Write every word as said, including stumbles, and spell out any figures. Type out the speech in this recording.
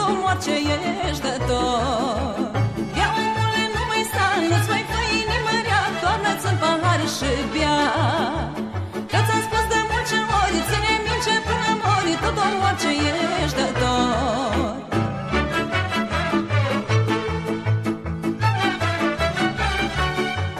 mor ce ești de tot. Ia omule, nu mai sta, nu-ți mai fă inimă rea, toarnă-ți în pahar și bea.